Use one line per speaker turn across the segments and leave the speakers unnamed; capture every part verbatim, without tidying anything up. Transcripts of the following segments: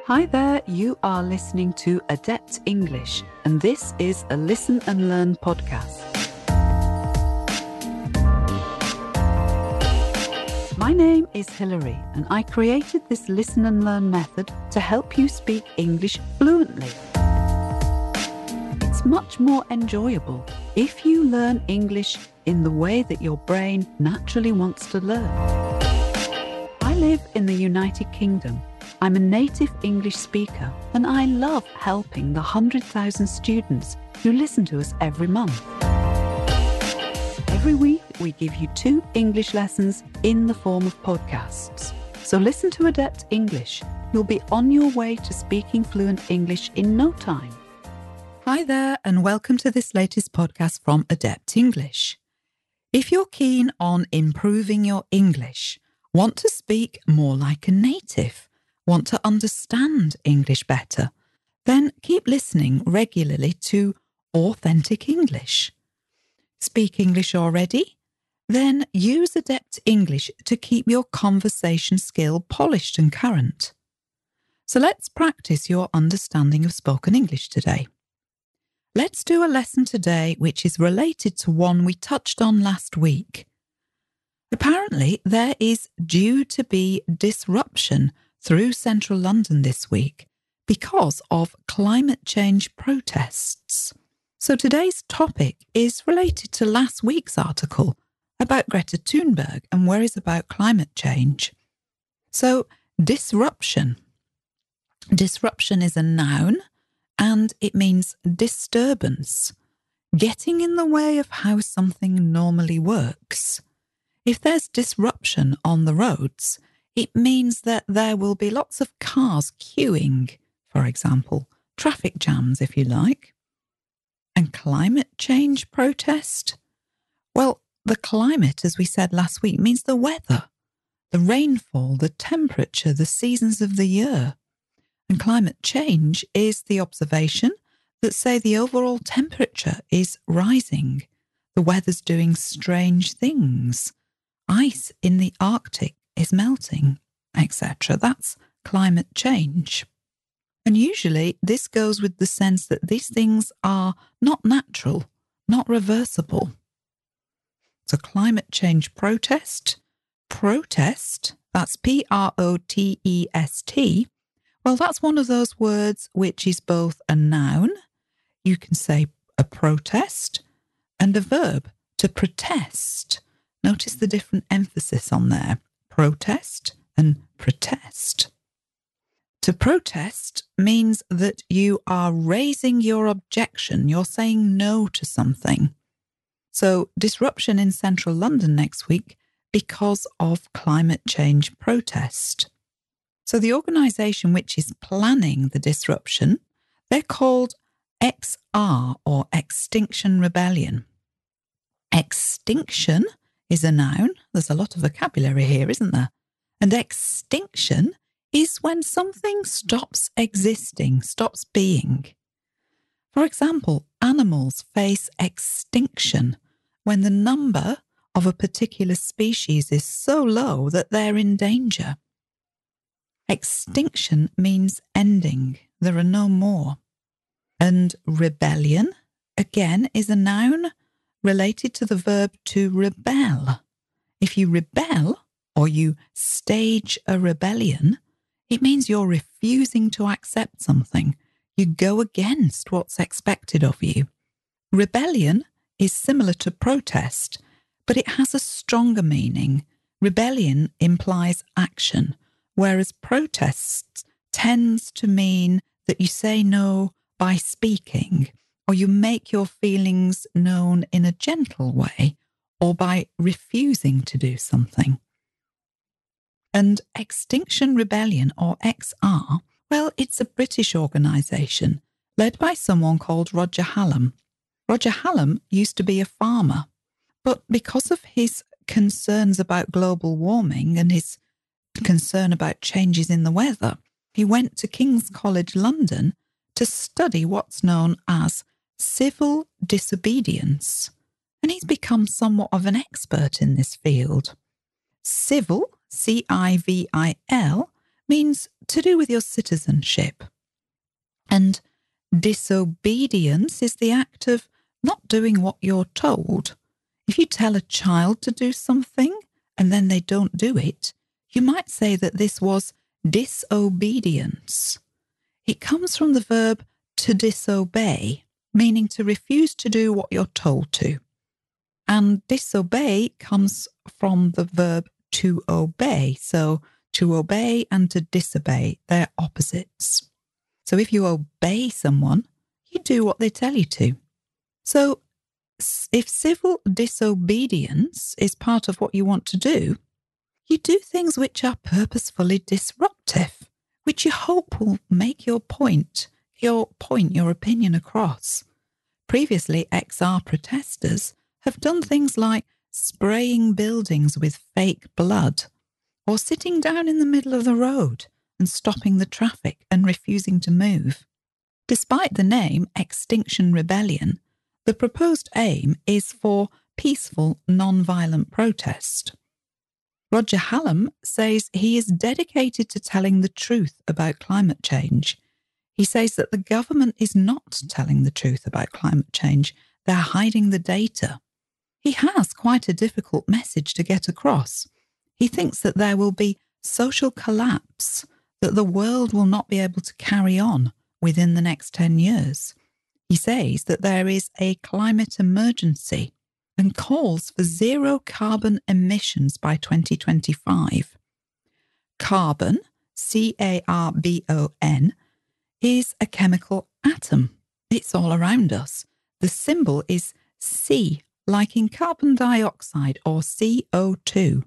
Hi there, you are listening to Adept English, and this is a Listen and Learn podcast. My name is Hilary, and I created this Listen and Learn method to help you speak English fluently. It's much more enjoyable if you learn English in the way that your brain naturally wants to learn. I live in the United Kingdom. I'm a native English speaker, and I love helping the one hundred thousand students who listen to us every month. Every week, we give you two English lessons in the form of podcasts. So listen to Adept English. You'll be on your way to speaking fluent English in no time. Hi there, and welcome to this latest podcast from Adept English. If you're keen on improving your English, want to speak more like a native, want to understand English better, then keep listening regularly to Authentic English. Speak English already? Then use Adept English to keep your conversation skill polished and current. So let's practice your understanding of spoken English today. Let's do a lesson today which is related to one we touched on last week. Apparently, there is due to be disruption through central London this week because of climate change protests. So today's topic is related to last week's article about Greta Thunberg and worries about climate change. So disruption. Disruption is a noun and it means disturbance, getting in the way of how something normally works. If there's disruption on the roads, it means that there will be lots of cars queuing, for example, traffic jams if you like. And climate change protest? Well, the climate, as we said last week, means the weather, the rainfall, the temperature, the seasons of the year. And climate change is the observation that, say, the overall temperature is rising, the weather's doing strange things, ice in the Arctic is melting, et cetera. That's climate change. And usually this goes with the sense that these things are not natural, not reversible. So climate change protest, protest, that's P R O T E S T. Well, that's one of those words which is both a noun, you can say a protest, and a verb, to protest. Notice the different emphasis on there. Protest and protest. To protest means that you are raising your objection. You're saying no to something. So disruption in central London next week because of climate change protest. So the organisation which is planning the disruption, they're called X R or Extinction Rebellion. Extinction is a noun. There's a lot of vocabulary here, isn't there? And extinction is when something stops existing, stops being. For example, animals face extinction when the number of a particular species is so low that they're in danger. Extinction means ending. There are no more. And rebellion, again, is a noun related to the verb to rebel. If you rebel or you stage a rebellion, it means you're refusing to accept something. You go against what's expected of you. Rebellion is similar to protest, but it has a stronger meaning. Rebellion implies action, whereas protest tends to mean that you say no by speaking, or you make your feelings known in a gentle way, or by refusing to do something. And Extinction Rebellion, or X R, well, it's a British organisation led by someone called Roger Hallam. Roger Hallam used to be a farmer, but because of his concerns about global warming and his concern about changes in the weather, he went to King's College London to study what's known as civil disobedience, and he's become somewhat of an expert in this field. Civil, C I V I L, means to do with your citizenship. And disobedience is the act of not doing what you're told. If you tell a child to do something and then they don't do it, you might say that this was disobedience. It comes from the verb to disobey, meaning to refuse to do what you're told to. And disobey comes from the verb to obey. So to obey and to disobey, they're opposites. So if you obey someone, you do what they tell you to. So if civil disobedience is part of what you want to do, you do things which are purposefully disruptive, which you hope will make your point, your point, your opinion across. Previously, X R protesters have done things like spraying buildings with fake blood, or sitting down in the middle of the road and stopping the traffic and refusing to move. Despite the name Extinction Rebellion, the proposed aim is for peaceful, non-violent protest. Roger Hallam says he is dedicated to telling the truth about climate change. He says that the government is not telling the truth about climate change. They're hiding the data. He has quite a difficult message to get across. He thinks that there will be social collapse, that the world will not be able to carry on within the next ten years. He says that there is a climate emergency and calls for zero carbon emissions by twenty twenty-five. Carbon, C A R B O N, is a chemical atom. It's all around us. The symbol is C, like in carbon dioxide or C O two.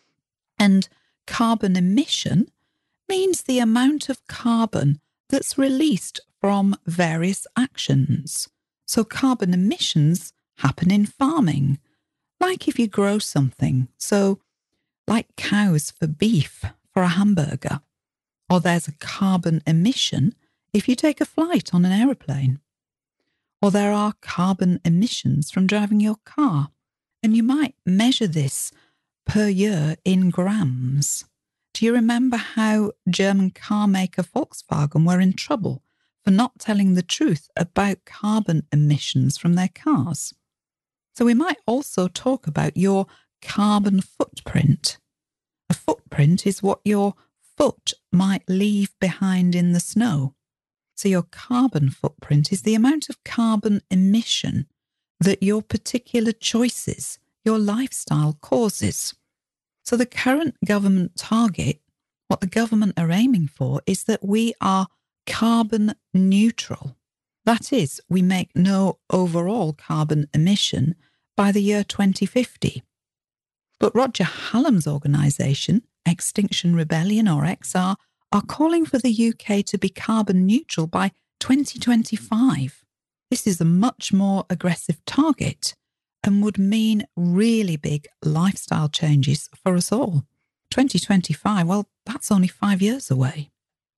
And carbon emission means the amount of carbon that's released from various actions. So carbon emissions happen in farming, like if you grow something. So like cows for beef, for a hamburger. Or there's a carbon emission if you take a flight on an aeroplane. Or there are carbon emissions from driving your car. And you might measure this per year in grams. Do you remember how German car maker Volkswagen were in trouble for not telling the truth about carbon emissions from their cars? So we might also talk about your carbon footprint. A footprint is what your foot might leave behind in the snow. So your carbon footprint is the amount of carbon emission that your particular choices, your lifestyle causes. So the current government target, what the government are aiming for, is that we are carbon neutral. That is, we make no overall carbon emission by the year twenty fifty. But Roger Hallam's organisation, Extinction Rebellion or X R, are calling for the U K to be carbon neutral by twenty twenty-five. This is a much more aggressive target and would mean really big lifestyle changes for us all. twenty twenty-five, well, that's only five years away.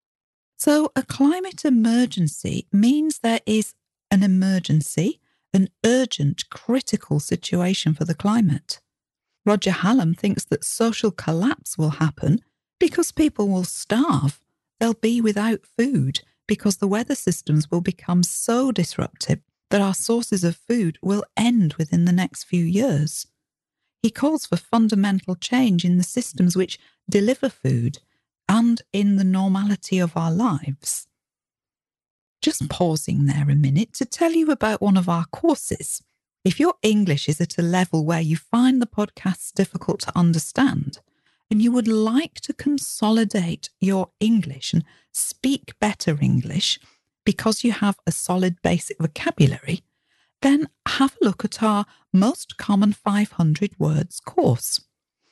So a climate emergency means there is an emergency, an urgent, critical situation for the climate. Roger Hallam thinks that social collapse will happen because people will starve. They'll be without food because the weather systems will become so disruptive that our sources of food will end within the next few years. He calls for fundamental change in the systems which deliver food and in the normality of our lives. Just pausing there a minute to tell you about one of our courses. If your English is at a level where you find the podcasts difficult to understand and you would like to consolidate your English and speak better English because you have a solid basic vocabulary, then have a look at our Most Common five hundred Words course.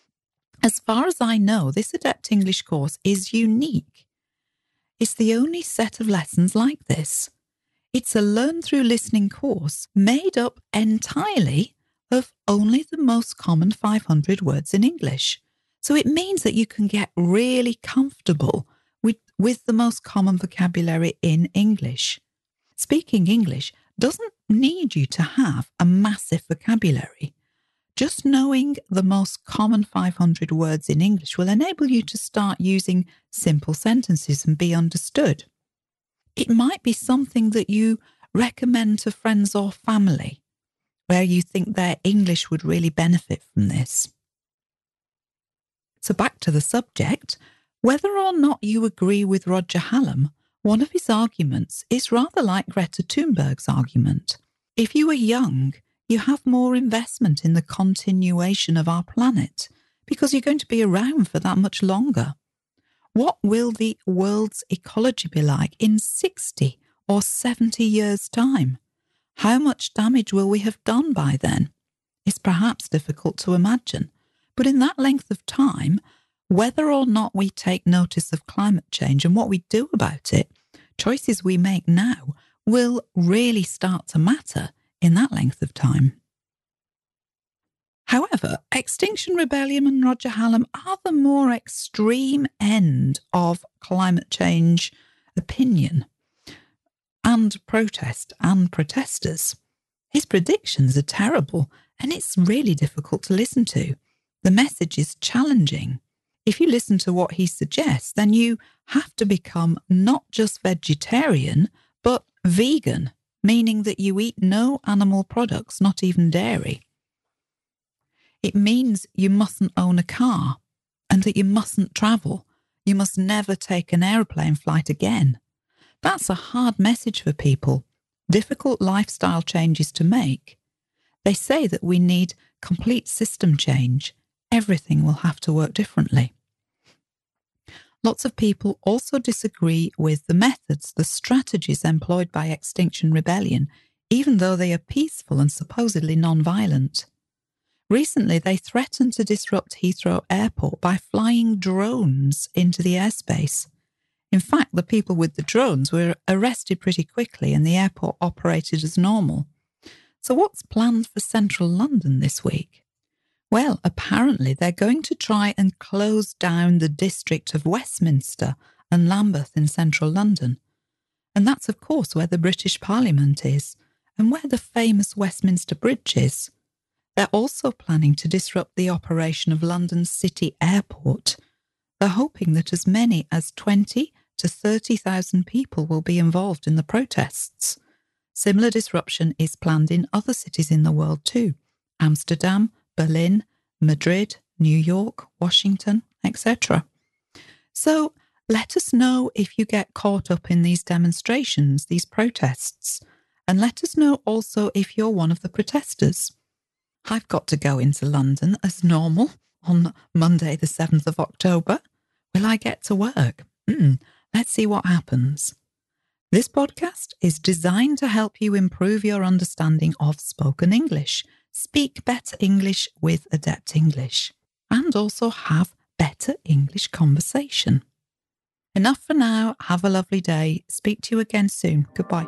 As far as I know, this Adept English course is unique. It's the only set of lessons like this. It's a learn-through-listening course made up entirely of only the most common five hundred words in English. So it means that you can get really comfortable with, with the most common vocabulary in English. Speaking English doesn't need you to have a massive vocabulary. Just knowing the most common five hundred words in English will enable you to start using simple sentences and be understood. It might be something that you recommend to friends or family, where you think their English would really benefit from this. So back to the subject, whether or not you agree with Roger Hallam, one of his arguments is rather like Greta Thunberg's argument. If you are young, you have more investment in the continuation of our planet because you're going to be around for that much longer. What will the world's ecology be like in sixty or seventy years' time? How much damage will we have done by then? It's perhaps difficult to imagine, but in that length of time, whether or not we take notice of climate change and what we do about it, choices we make now will really start to matter in that length of time. However, Extinction Rebellion and Roger Hallam are the more extreme end of climate change opinion and protest and protesters. His predictions are terrible and it's really difficult to listen to. The message is challenging. If you listen to what he suggests, then you have to become not just vegetarian, but vegan, meaning that you eat no animal products, not even dairy. It means you mustn't own a car and that you mustn't travel. You must never take an aeroplane flight again. That's a hard message for people, difficult lifestyle changes to make. They say that we need complete system change. Everything will have to work differently. Lots of people also disagree with the methods, the strategies employed by Extinction Rebellion, even though they are peaceful and supposedly non-violent. Recently, they threatened to disrupt Heathrow Airport by flying drones into the airspace. In fact, the people with the drones were arrested pretty quickly and the airport operated as normal. So what's planned for central London this week? Well, apparently they're going to try and close down the district of Westminster and Lambeth in central London. And that's, of course, where the British Parliament is and where the famous Westminster Bridge is. They're also planning to disrupt the operation of London's City Airport. They're hoping that as many as twenty to thirty thousand people will be involved in the protests. Similar disruption is planned in other cities in the world too. Amsterdam, Berlin, Madrid, New York, Washington, et cetera. So let us know if you get caught up in these demonstrations, these protests, and let us know also if you're one of the protesters. I've got to go into London as normal on Monday the seventh of October. Will I get to work? Mm, let's see what happens. This podcast is designed to help you improve your understanding of spoken English, speak better English with Adept English, and also have better English conversation. Enough for now. Have a lovely day. Speak to you again soon. Goodbye.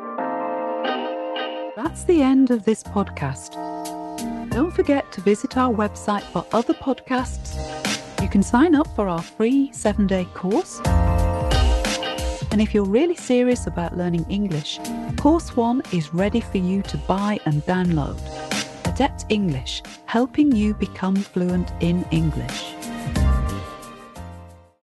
That's the end of this podcast. Don't forget to visit our website for other podcasts. You can sign up for our free seven-day course. And if you're really serious about learning English, Course one is ready for you to buy and download. Adept English, helping you become fluent in English.